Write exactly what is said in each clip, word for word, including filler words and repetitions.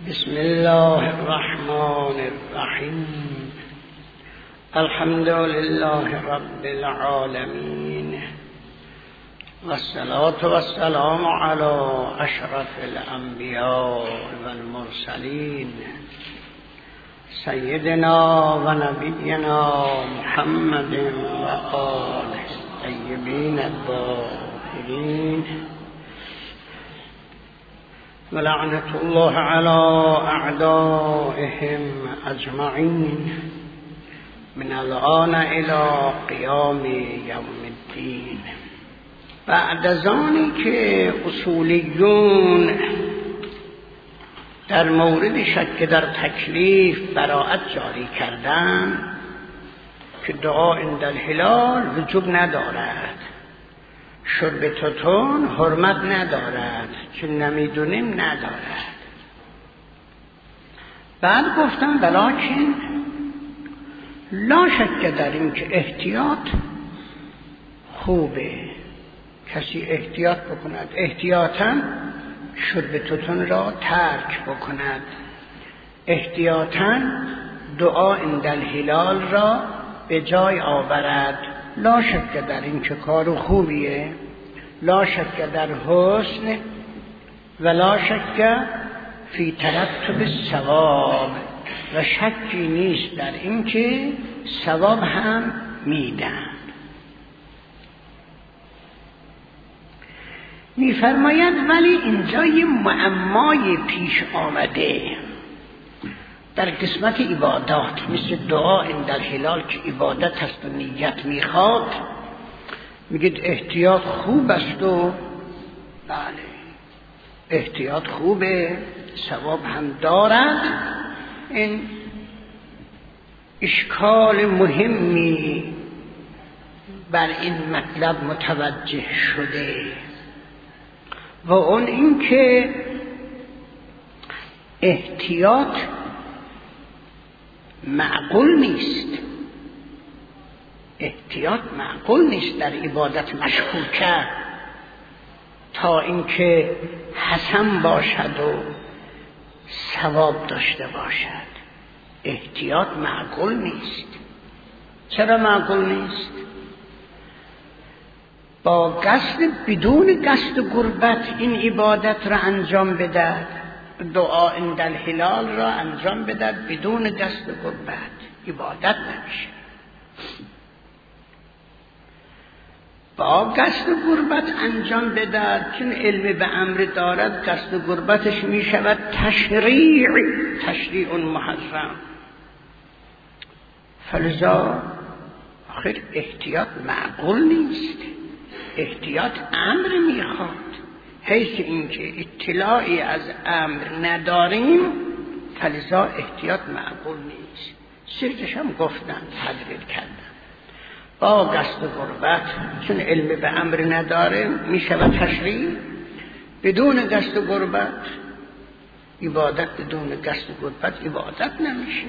بسم الله الرحمن الرحیم. الحمد لله رب العالمین والصلاة والسلام علی اشرف الانبیاء والمرسلین سیدنا و نبینا محمد و آله الطیبین الطاهرین ولعنة الله على أعدائهم أجمعين من الآن إلى قيام يوم الدين. بعد از آنی که اصولیون در مورد شک در تکلیف براءت جاری کردن که دعا عند الهلال وجوب ندارد، شرب توتون حرمت ندارد، چون نمیدونیم ندارد. بعد گفتم بلکن لا شک در این که احتیاط خوبه، کسی احتیاط بکند، احتیاطاً شرب توتون را ترک بکند، احتیاطاً دعا عند الهلال را به جای آورد. لا شک در این که کار خوبیه، لا شک در حسن و لا شک فی ترتب ثواب، و شکی نیست در این که ثواب هم میدن. میفرماید ولی اینجا یه معمای پیش آمده در قسمت عبادات، مثل دعا عند الهلال که عبادت هست و نیت میخواد، میگید احتیاط خوب است و بله احتیاط خوبه، ثواب هم دارد. این اشکال مهمی بر این مطلب متوجه شده و اون این که احتیاط معقول نیست، احتیاط معقول نیست در عبادت مشغول کرد تا اینکه حسن باشد و ثواب داشته باشد. احتیاط معقول نیست. چرا معقول نیست؟ با قصد بدون قصد قربت این عبادت را انجام بدهد، دعا عند الهلال را انجام بدهد بدون قصد قربت، عبادت نمیشه. با قصد قربت انجام بدهد، چون علم به امر دارد، قصد قربتش میشود تشریع، تشریع محرم. فلذا آخر احتیاط معقول نیست، احتیاط امر میخواد. حیث اینکه اطلاعی از امر نداریم فلذا احتیاط معقول نیست. سرچش هم گفتن، تدریل کردن. با قصد قربت چون علم به امر نداره میشود تشریع، بدون قصد قربت عبادت، بدون قصد قربت عبادت نمیشه.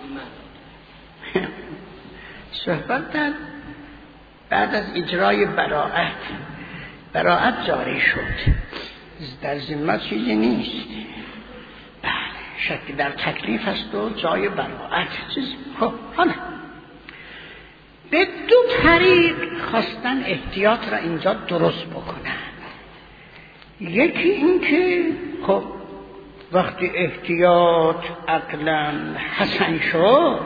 صحبت در بعد از اجرای براءت، براءت جاری شد، در ذمت چیزی نیست. بله شک در تکلیف است و جای براءت چیز. خب حالا به دو طریق خواستن احتیاط را اینجا درست بکنن. یکی این که خب وقتی احتیاط عقلاً حسن شد،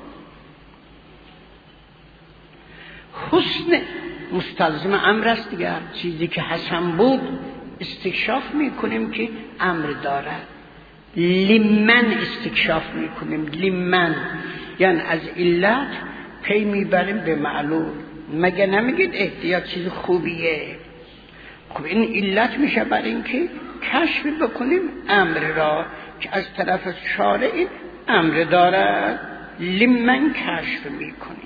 حسن مستلزم امر است دیگر. چیزی که حسن بود استکشاف میکنیم که امر دارد، لمن استکشاف میکنیم، لمن یعنی از علت پی میبریم به معلول. مگه نمیگید احتیاط چیز خوبیه؟ خب این علت میشه برای اینکه کشف بکنیم امر را که از طرف شارع این امر دارد، لمن کشف میکنیم.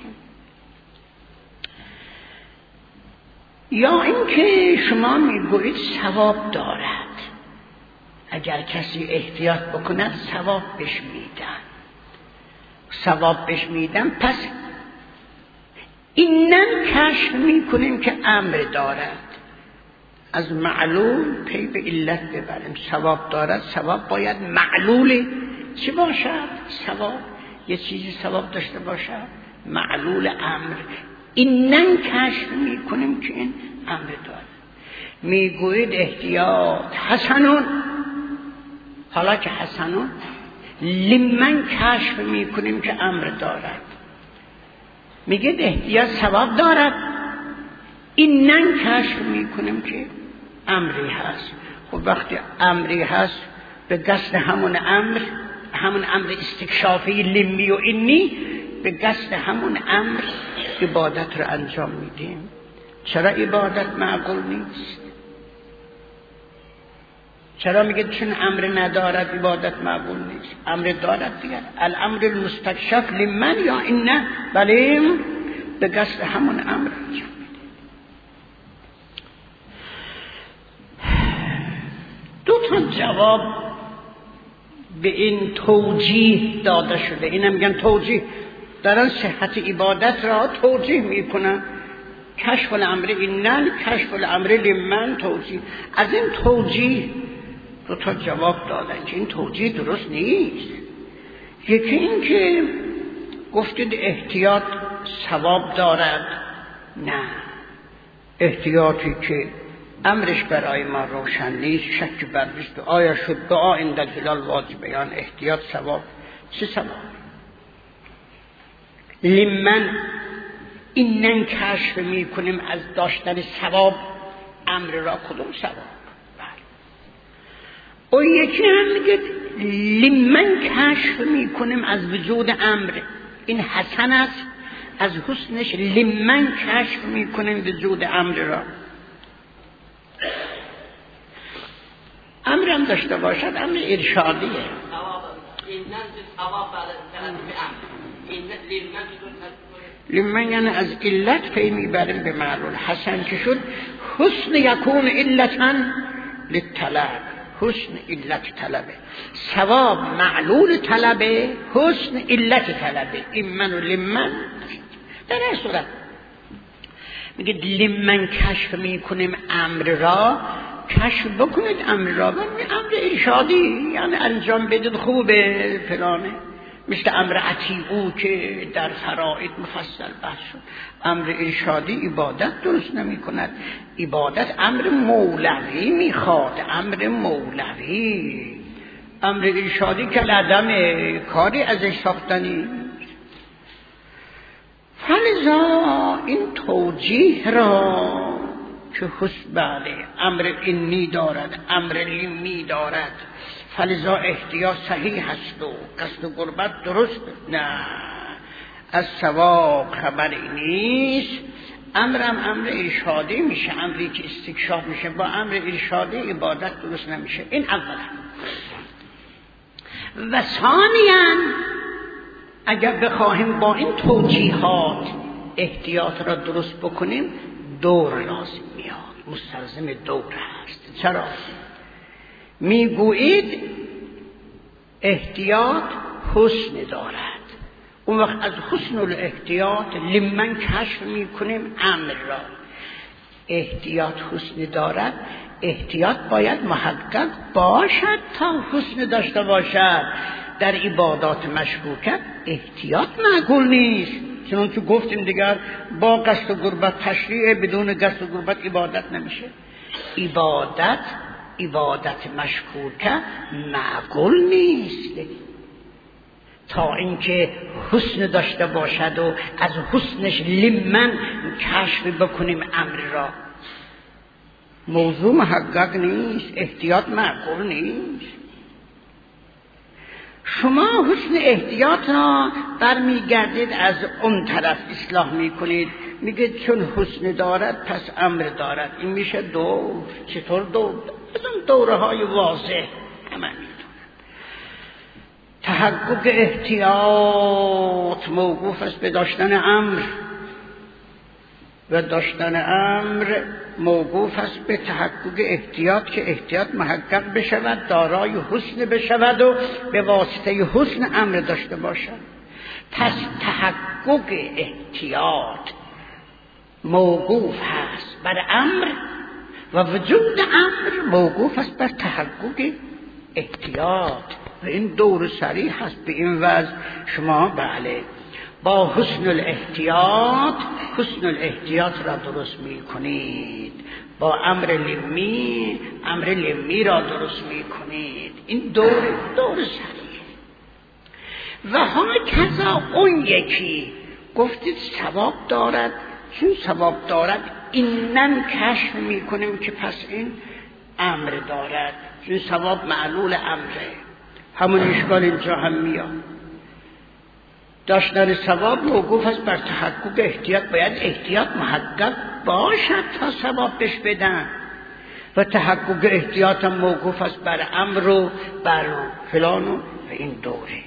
یا اینکه شما میگویید ثواب دارد، اگر کسی احتیاط بکند ثواب بهش میدن، ثواب بهش میدن، پس اینن کشف میکنیم که امر دارد. از معلول پی به علت ببریم. ثواب دارد، ثواب باید معلول چی باشد؟ ثواب یه چیزی ثواب داشته باشد، معلول امر. اینن کشف میکنیم که این امر دارد. میگوید احتیاط حسنون، حالا که حسنون لمن کشف میکنیم که امر دارد. میگه احتیاط ثواب دارد، اینن کشف میکنیم که امری هست. خب وقتی امری هست به قصد همون امر، همون امر استکشافی لمی و اینی، به قصد همون امر عبادت رو انجام میدیم. چرا عبادت معقول نیست؟ چرا میگه چون امر ندارد عبادت معقول نیست؟ امر دارد دیگر. الامر المستکشف لمن یا اینه، بله به قصد همون امر انجام. دو تا جواب به این توجیه داده شده. اینم میگن توجیه، دارن صحت عبادت را توجیه میکنن. کشف الامر اینن، کشف الامر لمن، توجیه. از این توجیه دو تا جواب دادن که این توجیه درست نیست. یکی این که گفتید احتیاط ثواب دارد، نه، احتیاطی که امرش برای ما روشن نیست، شک بر نیست. آیا شد دعا عند الهلال واجب بیان احتیاط ثواب؟ چه ثواب؟ لمن اینن کشف میکنیم از داشتن ثواب امر را، کدوم ثواب؟ او یکی هم میگه لمن کشف میکنیم از وجود امر، این حسن است، از حسنش لمن کشف میکنیم وجود امر را. امر هم داشته باشد، امر ارشادیه. لمن یعنی از علت پی میبریم به معلول. حسن که شد حسن یکون علتا للطلب، حسن علت طلبه. ثواب معلول طلبه، حسن علت طلبه. این من و لمن در این صورت میگه لمن کشف میکنیم امر را، کشف بکنید امر را. امر ارشادی یعنی انجام بدید خوبه فلانه، مثل امر اطیعو که در فرائض مفصل بحث شد. امر ارشادی عبادت درست نمی کند. عبادت امر مولوی میخواد، امر مولوی. امر ارشادی که لدم کاری ازش ساختنی. فلذا این توجیه را که حسن بله امر اینی دارد، امر لیمی دارد، فلذا احتیاط صحیح هست و قصد و قربت درست، نه، از ثواب خبری نیست. امرم امر ارشادی میشه، امری که استکشاف میشه. با امر ارشادی عبادت درست نمیشه. این اولا. و ثانیاً اگر بخواهیم با این توجیهات احتیاط را درست بکنیم، دور لازم میاد، مستلزم دور هست. چرا؟ میگویید احتیاط حسن دارد، اون وقت از حسن الاحتیاط لمن کشف میکنیم امر را. احتیاط حسن دارد، احتیاط باید محقق باشد تا حسن داشته باشد. در عبادات مشکوکه احتیاط معقول نیست، چون که گفتیم دیگر با قصد و قربت تشریع، بدون قصد و قربت عبادت نمیشه. عبادت عبادت مشکوکه معقول نیست تا اینکه حسن داشته باشد و از حسنش لمن کشف بکنیم امر را. موضوع محقق نیست، احتیاط معقول نیست. شما حسن احتیاط را برمیگردید از اون طرف اصلاح میکنید، میگه چون حسن دارد پس امر دارد. این میشه دور. چطور دور؟ از اون دوره های واضح همه میدونن. تحقق احتیاط موقوف است به داشتن امر و داشتن امر موقوف است به تحقق احتیاط، که احتیاط محقق بشود، دارای حسن بشود و به واسطه حسن امر داشته باشد. پس تحقق احتیاط موقوف هست بر امر و وجود امر موقوف است بر تحقق احتیاط و این دور صریح است. به این وجه شما بله با حسن الاحتیاط حسن الاحتیاط را درست می کنید، با امر لمی امر لمی را درست می کنید. این دور دور صریح. و هاکذا اون یکی گفتید ثواب دارد، چون ثواب دارد اینن کشف می کنیم که پس این امر دارد، چون ثواب معلول امره. همون اشکال اینجا هم میاد. داشتن ثواب موقوف است بر تحقق احتیاط، باید احتیاط محقق باشد تا ثواب بش بدن، و تحقق احتیاط هم موقوف است بر امر و بر فلان و این دوره.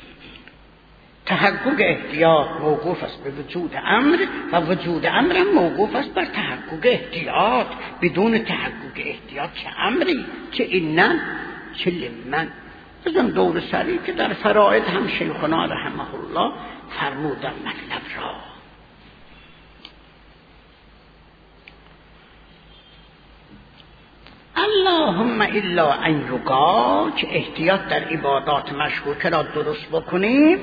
تحقق احتیاط موقوف است به وجود امر و وجود امر هم موقوف است بر تحقق احتیاط. بدون تحقق احتیاط چه امری چه اینن چه لمن. بزن دور سری که در فرائض هم شیخنا رحمه الله فرمودن مطلب را. اللهم الا ان یقال، که احتیاط در عبادات مشکوکه را درست بکنیم،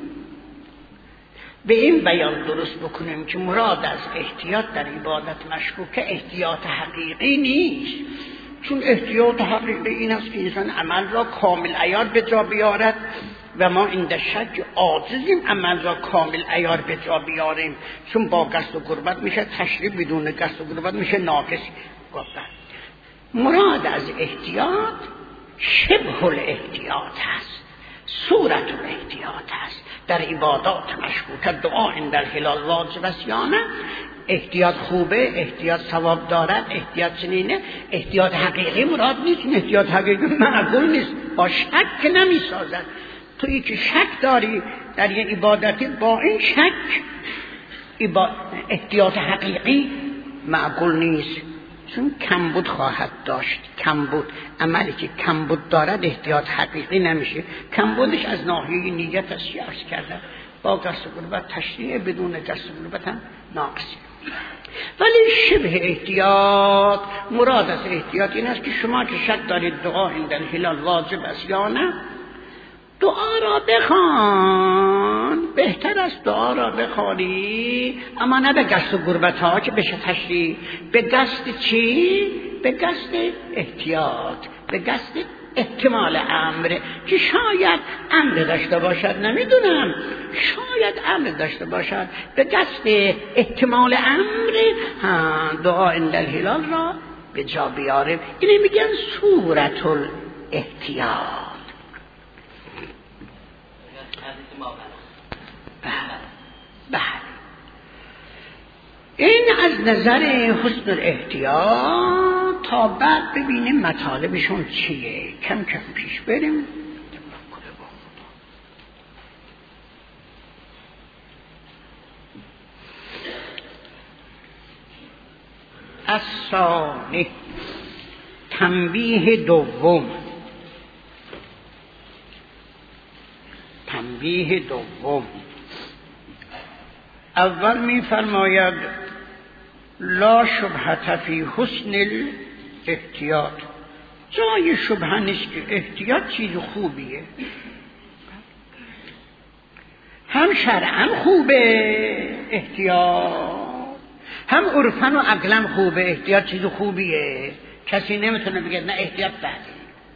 به این بیان درست بکنیم که مراد از احتیاط در عبادت مشکوکه احتیاط حقیقی نیست. چون احتیاط حقیقی این است که انسان عمل را کامل عیار به جا بیارد و ما این شک عاجزیم عمل را کامل عیار به جا بیاریم، چون با قصد و قربت میشه تشریف، بدون قصد و قربت میشه ناقص. گفتن مراد از احتیاط شبه الاحتیاط هست، صورت الاحتیاط هست. در عبادات مشکوکه دعا عند الهلال واجب است یا نه؟ احتیاط خوبه، احتیاط ثواب دارد، احتیاط چنینه. احتیاط حقیقی مراد نیست، احتیاط حقیقی معقول نیست، با شک نمی سازد. تویی که شک داری در یه عبادتی، با این شک احتیاط حقیقی معقول نیست، چون کمبود خواهد داشت. کمبود عملی که کمبود دارد احتیاط حقیقی نمیشه. کمبودش از ناحیه نیت است، عرض کردم، با قصد و قربت تشریع، بدون قصد و قربت هم ناقصه. ولی شبه احتیاط، مراد از احتیاط این است که شما که شک دارید دعا عند الهلال واجب است یا نه، دعا را بخوان. بهتر است دعا را بخوانی، اما نه به قصد و قربت ها که بشه تشریع. به قصد چی؟ به قصد احتیاط، به قصد احتمال امر، که شاید امر داشته باشد، نمیدونم، شاید امر داشته باشد. به قصد احتمال امر دعا عند الهلال را به جا بیاریم. اینه میگن صورت الاحتیاط. بله، این از نظر حسن الاحتیاط. تا بعد ببینیم مطالبشون چیه. کم کم پیش بریم. الثانی، تنبیه دوم. تنبیه دوم اول می فرماید لا شبهة فی حسن الاحتیاط. جای شبهه نیست که احتیاط چیز خوبیه، هم شرعا خوبه احتیاط، هم عرفا و عقلا خوبه. احتیاط چیز خوبیه، کسی نمیتونه بگه نه احتیاط بده.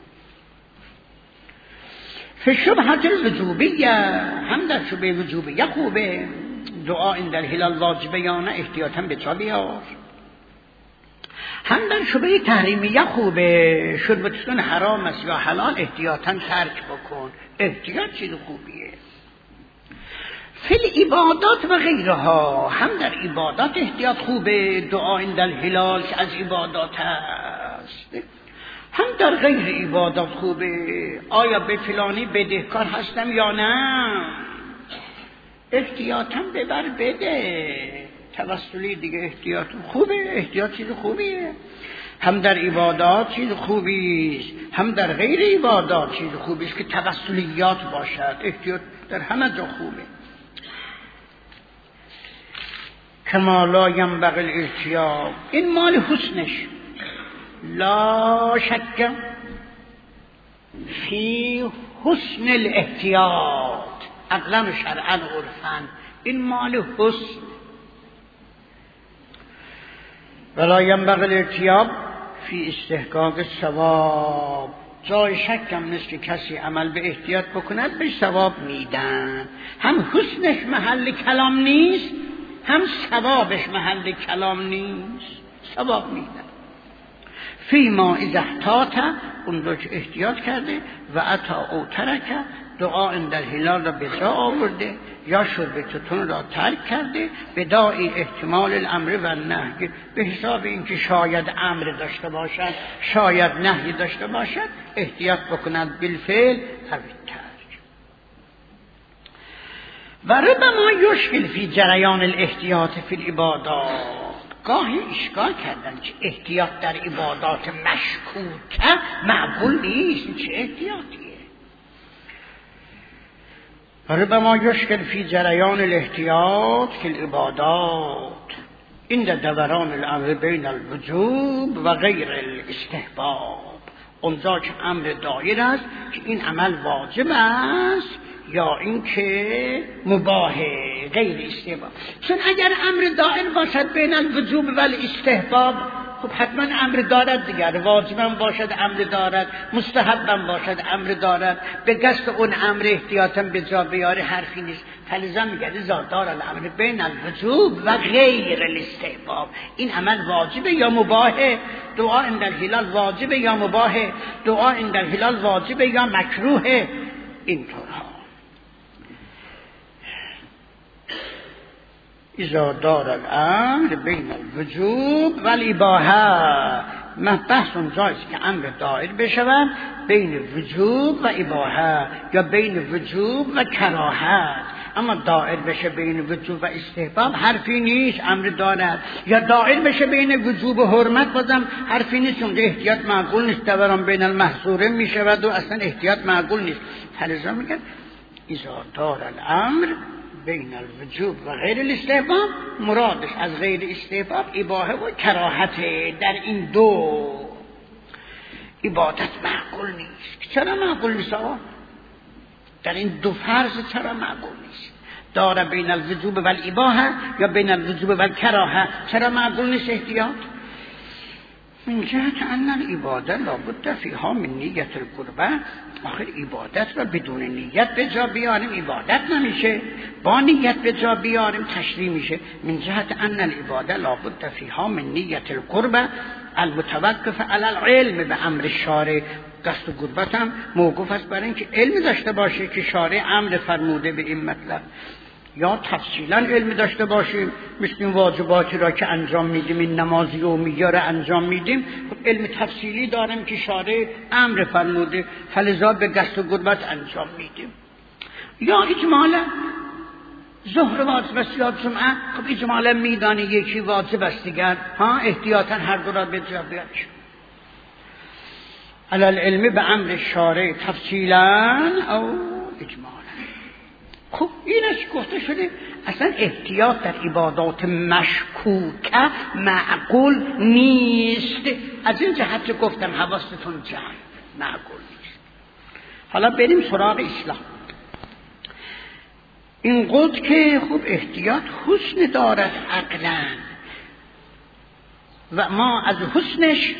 فی شبهة الوجوبیه، هم در شبه وجوبیه خوبه. دعا عند الهلال واجبه یا نه، احتیاطاً به جا بیار. هم در شبه تحریمیه خوبه، شربتشون حرام است یا حلال، احتیاطاً ترک بکن. احتیاط چیز خوبیه. فی العبادات و غیرها، هم در عبادات احتیاط خوبه. دعا عند الهلال که از عبادات است، هم در غیر عبادات خوبه. آیا به فلانی بدهکار هستم یا نه، احتیاطاً ببر بده. توسلی دیگه احتیاط خوبه، احتیاط چیز خوبیه. هم در عبادات چیز خوبیست، هم در غیر عبادات چیز خوبیست که توسلیات باشد. احتیاط در همه جا خوبه. کما لا ینبغی الاحتیاط، این مال حسنش. لا شک فی حسن الاحتیاط عقلا و شرعا و عرفا، این مال حسن. ولا ینبغی الارتیاب فی استحقاق ثواب، جای شکم نیست که کسی عمل به احتیاط بکند به ثواب میدن. هم حسنش محل کلام نیست، هم ثوابش محل کلام نیست، ثواب میدن. فی ما اذا احتاط، اون رو که احتیاط کرده، و عطا او ترکه، دعا در هلال را به جا آورده، یا شرب توتون را ترک کرده، به داعی احتمال الامر و نهی، به حساب اینکه شاید امر داشته باشد شاید نهی داشته باشد، احتیاط بکند بالفعل او ترک. و ربما یشکل فی جریان الاحتیاط فی العبادات، گاهی اشکال کردن که احتیاط در عبادات مشکوکه معقول نیست، چه احتیاطیه؟ ربما یشکل فی جریان الاحتیاط فی العبادات این دوران الامر بین الوجوب و غیر الاستحباب، اونجا که امر دایر است که این عمل واجب است یا اینکه مباح غیر استحباب. چون اگر امر دائر باشد بین الوجوب و الاستحباب، خب حتما امر دارد دیگر، واجبم باشد امر دارد، مستحبم باشد امر دارد، به قصد اون امر احتیاطا به جا بیاره حرفی نیست. فلزا میگه ذاتار الامر بین الوجوب و غیر الاستحباب، این عمل واجبه یا مباحه، دعا عند الهلال واجبه یا مباحه، دعا عند الهلال واجبه یا مکروهه، اینطورها. اذا دار الامر بین الوجوب و الاباحه، بحث اونجاست که امر دایر بشود بین وجوب و اباحه یا بین وجوب و کراهت. اما دایر بشه بین وجوب و استحباب حرفی نیست، امر دارد. یا دایر بشه بین وجوب و حرمت، بازم حرفی نیست، اونجا احتیاط معقول نیست، دوران بین المحظوره میشود و اصلا احتیاط معقول نیست. فلذا میگن اذا دار الامر بین الوجوب و غیر الاستحباب، مرادش از غیر استحباب اباحه و کراهت. در این دو عبادت معقول نیست. چرا معقول نیست آقا؟ در این دو فرض چرا معقول نیست؟ داره بین الوجوب و الاباحه یا بین الوجوب و الکراهه، چرا معقول نیست احتیاط؟ من جهت ان العباده لابد فیها من نیت القربه، آخر عبادت را بدون نیت به جا بیاریم عبادت نمیشه، با نیت به جا بیاریم تشریع میشه. من جهت ان العباده لابد فیها من نیت القربه المتوقف علی العلم به امر شارع، قصد قربت هم موقوف است برای اینکه علم داشته باشه که شارع امر فرموده به این مطلب، یا تفصیلا علم داشته باشیم مثل این واجباتی را که انجام میدیم، این نماز یومیه را انجام میدیم، خب علم تفصیلی داریم که شارع امر فرموده فلذا به قصد و قربت انجام میدیم. یا اجمالا ظهر واجب است یا جمعه، خب اجمالا میدانی یکی واجب است دیگر، ها احتیاطا هر دو را به جا بیاریم. علی العلم به امر شارع تفصیلا او اجمالا. خب اینش گفته شده اصلا احتیاط در عبادات مشکوکه معقول نیست. از این جهت گفتم حواستون جمع، معقول نیست. حالا بریم سراغ اسلام. این قد که خب احتیاط حسن دارد عقلا و ما از حسنش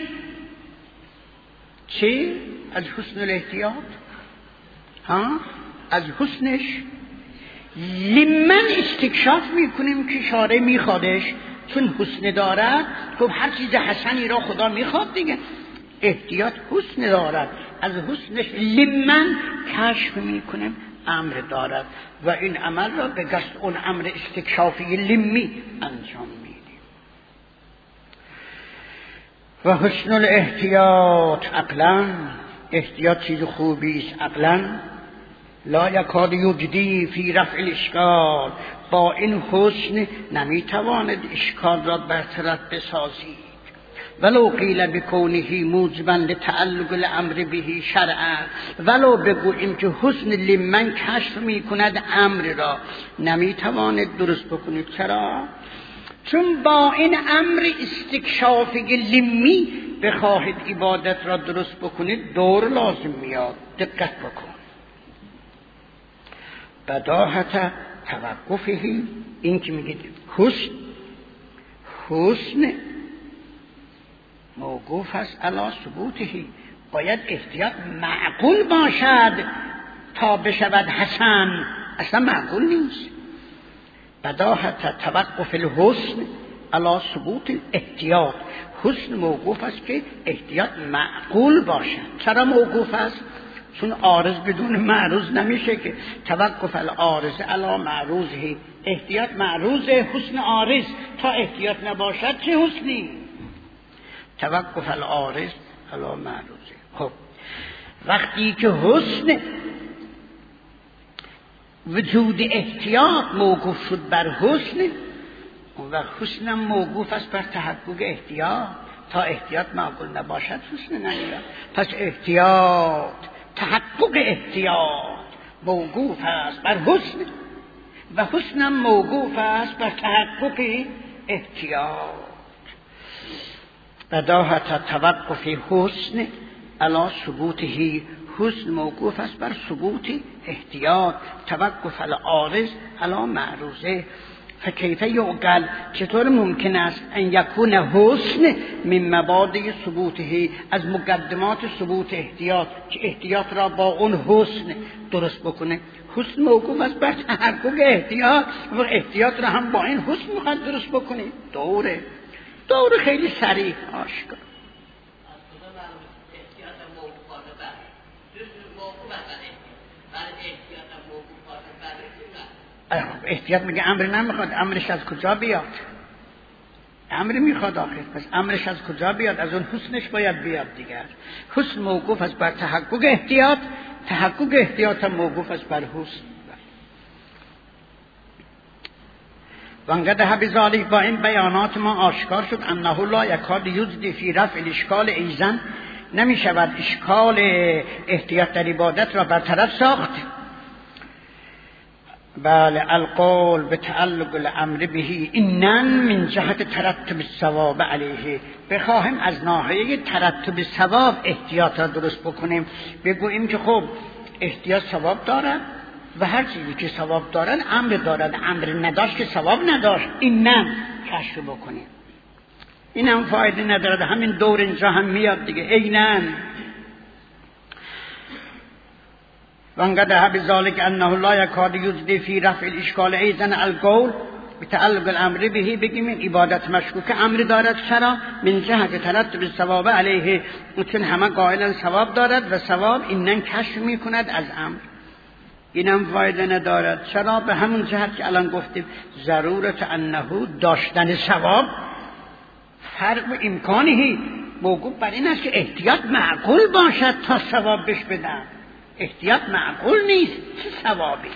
چه؟ از حسن الاحتیاط ها؟ از حسنش لمن استکشاف میکنیم که شارع میخوادش، چون حسن دارد خب هر چیز حسنی را خدا میخواد دیگه. احتیاط حسن دارد، از حسنش لمن کشف میکنیم امر دارد و این عمل را به قصد اون امر استکشافی لمی انجام میدیم. و حسن الاحتیاط عقلا، احتیاط چیز خوبی است عقلا. لا یکاد یجدی فی رفع الاشکال، با این حسن نمیتواند اشکال را برطرف بسازید. ولو قیل بکونه موجبا لتعلق الامر به شرعا، ولو بگوییم که حسن لمن کشف میکند امر را، نمیتواند درست بکنید. چرا؟ چون با این امر استکشافی لمی بخواهید عبادت را درست بکنید دور لازم میاد. دقت بکن. بداهت توقفهی، این که میگید حسن، حسن موقوف است علی ثبوتهی، باید احتیاط معقول باشد تا بشود حسن، اصلا معقول نیست. بداهت توقف الحسن علی ثبوت احتیاط، حسن موقوف است که احتیاط معقول باشد. چرا موقوف است؟ چون عارض بدون معروض نمیشه که. توقف العارض علی معروضه، احتیاط معروض حسن عارض، تا احتیاط نباشد چه حسنی؟ توقف العارض علی معروضه. خب وقتی که حسن وجود احتیاط موقوف شد بر حسن، و حسن موقوف است بر تحقق احتیاط، تا احتیاط معقول نباشد حسن نمیاد. پس احتیاط، تحقق احتیاط موقوف است بر حسن، و حسن موقوف است بر تحقق احتیاط. بداهت توقف حسن علی ثبوته، حسن موقوف است بر ثبوت احتیاط. توقف العارض علی معروضه. فکیف یعقل، چطور ممکن است ان یکون حسن من مبادئ ثبوته، از مقدمات ثبوت احتیاط، که احتیاط را با اون حسن درست بکنه. حسن موقوف است بر تحقق احتیاط، و احتیاط را هم با این حسن میخواد درست بکنه. دوره دوره خیلی صریح آشکار. احتیاط میگه امر نمیخواد، امرش از کجا بیاد؟ امر میخواد آخر، پس امرش از کجا بیاد؟ از اون حسنش باید بیاد دیگر. حسن موقوف است بر تحقق احتیاط، تحقق احتیاط هم موقوف است بر حسن. وانقدح بذالک، با این بیانات ما آشکار شد انه لا یکاد یجدی فی رفع الاشکال ایزن، نمیشود اشکال احتیاط در عبادت را برطرف ساخت. بله القول به تعلق الامر بهی اینن من جهت ترتب الثواب علیه، بخواهیم از ناحیه ترتب ثواب احتیاط را درست بکنیم، بگوییم که خب احتیاط ثواب دارد و هر چیزی که ثواب دارد امر دارد، امر نداشت که ثواب نداشت، اینن کشف بکنیم. این هم فایده ندارد، همین دور اینجا هم میاد دیگه. اینن وانقدح بذالک انه لا یکاد یجدی فی رفع الاشکال ایزن القول بتعلق الامر بهی، بگیم این عبادت مشکوک امر دارد. چرا؟ من جهت ترتب الثواب علیه، چون همه قائلا ثواب دارد و ثواب اینن کشف میکند از امر. اینم فایده ندارد. چرا؟ به همون جهت که الان گفتیم ضرورت انه، داشتن ثواب فرق و امکانهی موقوف بر این است که احتیاط معقول باشد تا ثواب بش بدن. احتیاط معقول نیست، چه ثوابی؟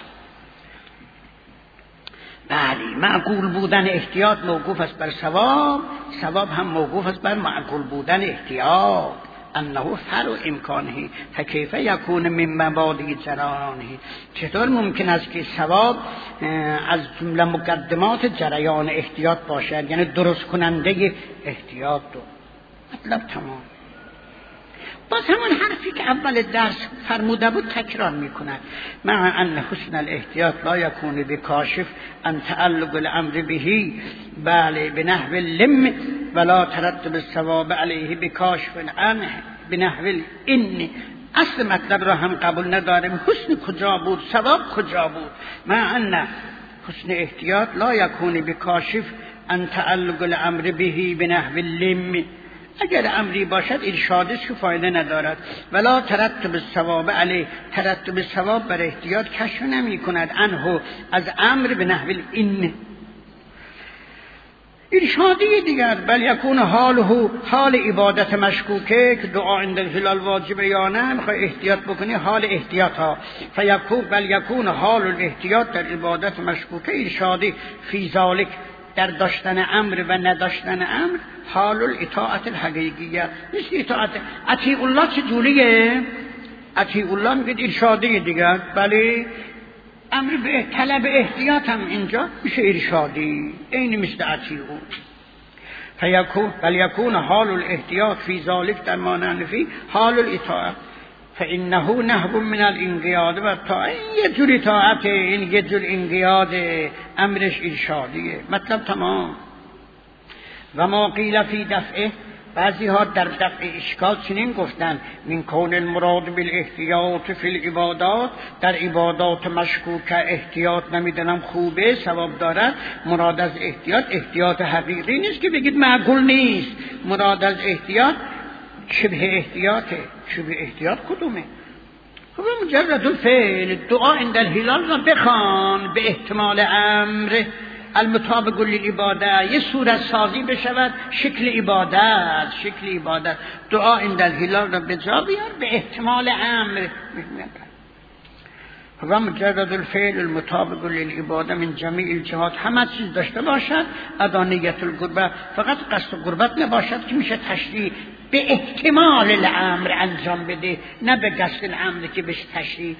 بله معقول بودن احتیاط موقوف است بر ثواب، ثواب هم موقوف است بر معقول بودن احتیاط. انه فرع امکانه فکیف یکون من مبادئ جریانه، چطور ممکن است که ثواب از جمله مقدمات جریان احتیاط باشد، یعنی درست کننده احتیاط دو. مطلب تمام. باز همون حرفی که اول درس فرموده بود تکرار میکند. مع ان حسن الاحتیاط لا یکون بکاشف ان تعلق الامر بهی، بله بنحو اللم ولا ترتب الثواب علیه بکاشف عنه بنحو الان. اصل مطلب را هم قبول نداریم. حسن کجا بود؟ ثواب کجا بود؟ مع ان حسن احتیاط لا یکون بکاشف ان تعلق الامر بهی بنحو اللم، اگر امری باشد ارشادش که فایده ندارد. ولا ترتب الثواب علیه، ترتب ثواب بر احتیاط کشف نمی کند انه از امر به نحو این ارشادی دیگر. بل یکون حاله، حال عبادت مشکوکه که دعا عند الهلال واجب یا نه، میخوای احتیاط بکنی، حال احتیاط ها فیکون بل یکون حال الاحتیاط در عبادت مشکوکه ارشادی فی ذالک، در داشتن امر و نداشتن امر حال الاطاعت الحقیقیه. نیست اطاعت اطیع الله چه جوریه؟ اطیع الله میگه ارشادی دیگر. بله امر به طلب احتیاط هم اینجا میشه ارشادی، این مثل اطیع. فیکون فلیکون حال الاحتیاط فی ذلک در مانند فی حال الاطاعه فانه نهب من الانقیاد و تا یه جوری طاعت، این یه جور انقیاد، امرش ارشادیه. مطلب تمام. و ما قیل فی دفعه، بعضی ها در دفع اشکال چنین گفتن من کون المراد بالاحتیاط فی العبادات، در عبادات مشکوک احتیاط نمیدونم خوبه ثواب دارد. مراد از احتیاط احتیاط حقیقی نیست که بگید معقول نیست، مراد از احتیاط شبه احتیاطه. شبه احتیاط کدومه؟ خب مجرد الفعل دعا عند الهلال را بخوان به احتمال امر المطابق للعبادت، یه صورت سازی بشود شکل عبادت، شکل عبادت. دعا عند الهلال را به جا بیار به احتمال امر. و مجرد الفعل المطابق للعبادت من جمیع الجهات، همه چیز داشته باشد. ادانیت القربت، فقط قصد قربت نباشد که میشه تشریع به احتمال الامر انجام بده، نه به قصد الامر که بهش تشریع.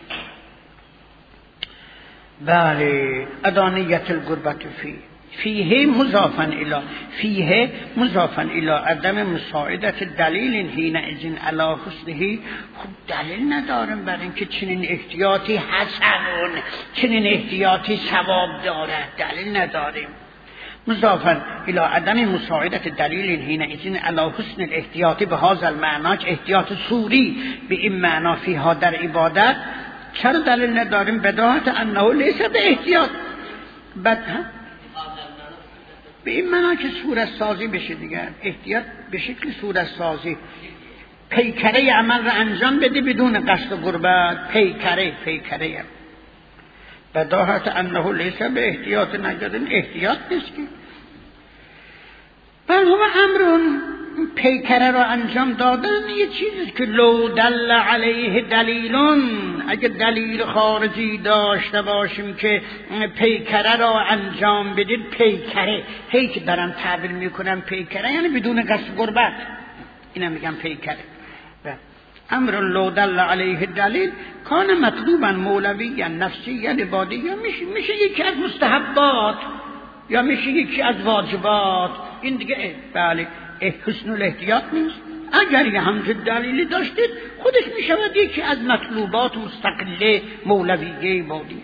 بله ادانیت القربت فی فیه مضافا الی فیه مضافا الی عدم مساعدت دلیل حین اذن علی حسنه. خب دلیل ندارم برای اینکه چنین احتیاطی حسنون، چنین احتیاطی ثواب دارد، دلیل نداریم. مضافا الی عدم مساعدت دلیل حین اذن علی حسن الاحتیاط به هذا المعنی، احتیاط صوری به این معنا فیها در عبادت. چرا دلیل نداریم؟ بداهت انه لیس به احتیاط، بد به این معنا که صورت سازی بشه دیگر. احتیاط به شکل صورت سازی، پیکره عمل را انجام بده بدون قصد قربت، پیکره پیکره. بداهت انه لیس به احتیاط، نگردن احتیاط نیست که بل هو امرون، پیکره را انجام دادن یه چیزی که لو دل علیه دلیلون، اگه دلیل خارجی داشته باشیم که پیکره را انجام بدید، پیکره هی که دارن تعبیر میکنن پیکره یعنی بدون قصد قربت، اینا میگن پیکره. امر لو دل علیه دلیل کان مطلوبا مولویا نفسیا عبادیا، میشه میشه یکی از مستحبات یا میشه یکی از واجبات. این دیگه بله حسن الاحتیاط نیست. اگر یه همچه دلیلی داشتید خودش میشود یکی از مطلوبات مستقله مولویه عبادی.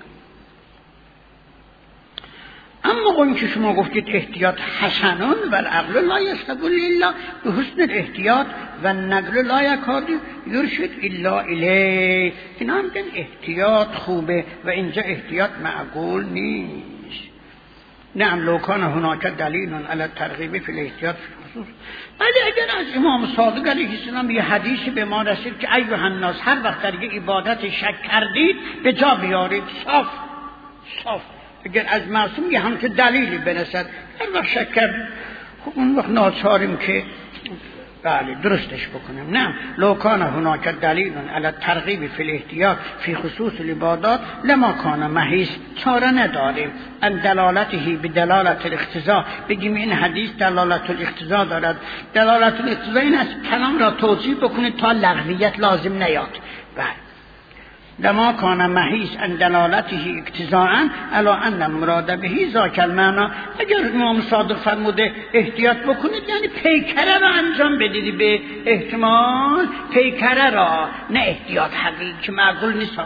اما اون که شما گفتید احتیاط حسنون و العقل لا یستقل الا به حسن الاحتیاط و النقل لا یکاد یرشد الا الیه، این هم که احتیاط خوبه و اینجا احتیاط معقول نیست. نعم لو کان هناک دلیل علی الترغیب فی الاحتیاط خصوص. ولی اگر از امام صادق علیه السلام یه حدیثی به ما رسید که ایها الناس هر وقت در یه عبادت شک کردید به جا بیارید، صاف صاف. اگر از معصوم یه همچه دلیلی برسد هر وقت شک کرد، خب اون وقت ناچاریم که بله درستش بکنیم. نه لو کان هناک دلیل علی الترغیب فی الاحتیاط فی خصوص العبادات لما کان محیص، چاره نداریم. ان دلالته به دلالت الاقتضا، بگیم این حدیث دلالت الاقتضا دارد. دلالت الاقتضا این است کلام را توضیح بکنید تا لغویت لازم نیاد. بله لما کان محیص ان دلالته اقتضاء الا ان المراد به ذاک المعنی. اگر امام صادق فرموده احتیاط بکنید یعنی پیکره را انجام بدید به احتمال پیکره را، نه احتیاط حقیقی که معقول نیست.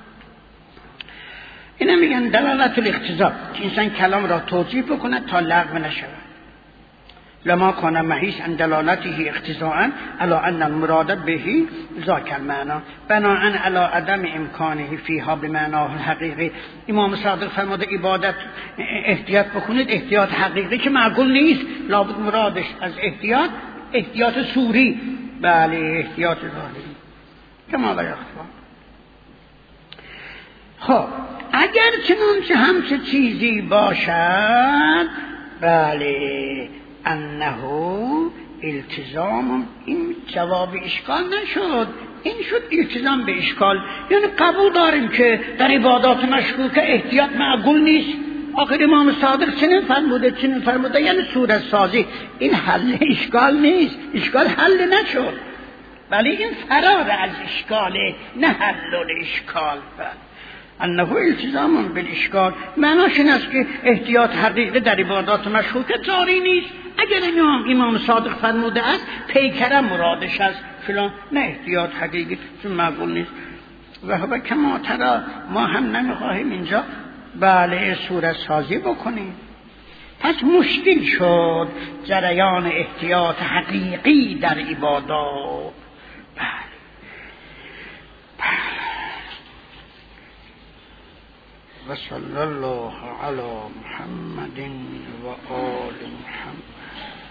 اینا میگن دلالت الاقتضاء که انسان کلام را توضیح بکنه تا لغو نشود. لما کان محیص ان دلالته اقتضاء الا ان المراد به ذاک المعنی بناء علی عدم امکانه فیها بمعناه الحقیقی. امام صادق فرموده عبادت احتیاط بکنید، احتیاط حقیقی که معقول نیست، لابد مرادش از احتیاط احتیاط صوری، بله احتیاط ظاهری کما لا یخفی. خب اگر چنانچه همچه چیزی باشد، بله انه التزام، این جواب اشکال نشد، این شد التزام به اشکال. یعنی قبول داریم که در عبادات مشکوکه احتیاط معقول نیست. آخر امام صادق چنین فرموده چنین فرموده یعنی صورت سازی، این حل اشکال نیست، اشکال حل نشد، ولی این فرار از اشکاله نه حل اشکال. انه التزام بالاشکال معناش این است که احتیاط حقیقی در عبادات مشکوکه جاری نیست. اگر امام امام صادق فرموده است پیکرم مرادش است فلان، نه احتیاط حقیقی، چون معقول نیست. و هو کما ترى، ما هم نمیخواهیم اینجا بله صورت سازی بکنیم. پس مشکل شد جریان احتیاط حقیقی در عبادات. بله بله. و صلی الله علی محمد و آل محمد.